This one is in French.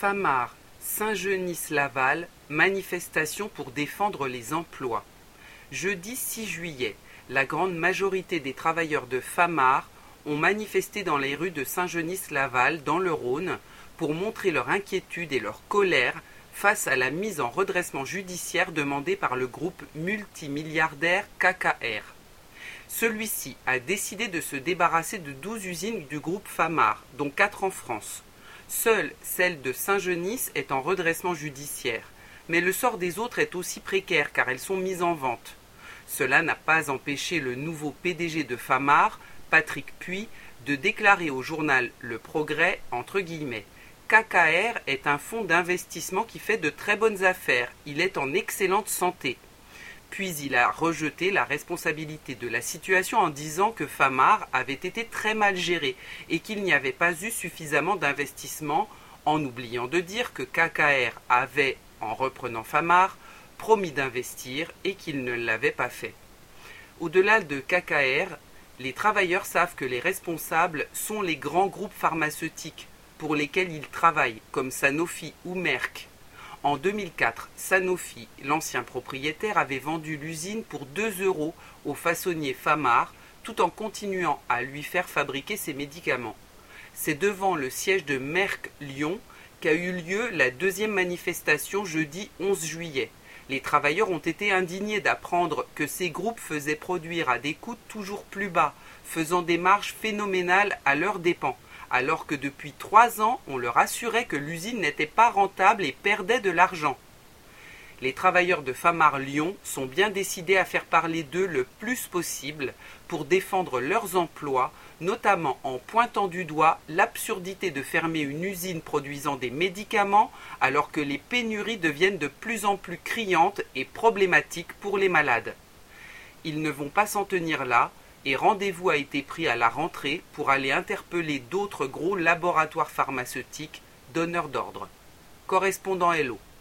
Famar, Saint-Genis-Laval, manifestation pour défendre les emplois. Jeudi 6 juillet, la grande majorité des travailleurs de Famar ont manifesté dans les rues de Saint-Genis-Laval, dans le Rhône, pour montrer leur inquiétude et leur colère face à la mise en redressement judiciaire demandée par le groupe multimilliardaire KKR. Celui-ci a décidé de se débarrasser de 12 usines du groupe Famar, dont 4 en France. Seule celle de Saint-Genis est en redressement judiciaire, mais le sort des autres est aussi précaire car elles sont mises en vente. Cela n'a pas empêché le nouveau PDG de Famar, Patrick Puy, de déclarer au journal Le Progrès, entre guillemets, KKR est un fonds d'investissement qui fait de très bonnes affaires, il est en excellente santé. Puis il a rejeté la responsabilité de la situation en disant que Famar avait été très mal géré et qu'il n'y avait pas eu suffisamment d'investissement, en oubliant de dire que KKR avait, en reprenant Famar, promis d'investir et qu'il ne l'avait pas fait. Au-delà de KKR, les travailleurs savent que les responsables sont les grands groupes pharmaceutiques pour lesquels ils travaillent, comme Sanofi ou Merck. En 2004, Sanofi, l'ancien propriétaire, avait vendu l'usine pour 2 € au façonnier Famar, tout en continuant à lui faire fabriquer ses médicaments. C'est devant le siège de Merck Lyon qu'a eu lieu la deuxième manifestation jeudi 11 juillet. Les travailleurs ont été indignés d'apprendre que ces groupes faisaient produire à des coûts toujours plus bas, faisant des marges phénoménales à leurs dépens, alors que depuis 3 ans, on leur assurait que l'usine n'était pas rentable et perdait de l'argent. Les travailleurs de Famar Lyon sont bien décidés à faire parler d'eux le plus possible pour défendre leurs emplois, notamment en pointant du doigt l'absurdité de fermer une usine produisant des médicaments alors que les pénuries deviennent de plus en plus criantes et problématiques pour les malades. Ils ne vont pas s'en tenir là, et rendez-vous a été pris à la rentrée pour aller interpeller d'autres gros laboratoires pharmaceutiques donneurs d'ordre. Correspondant Hello.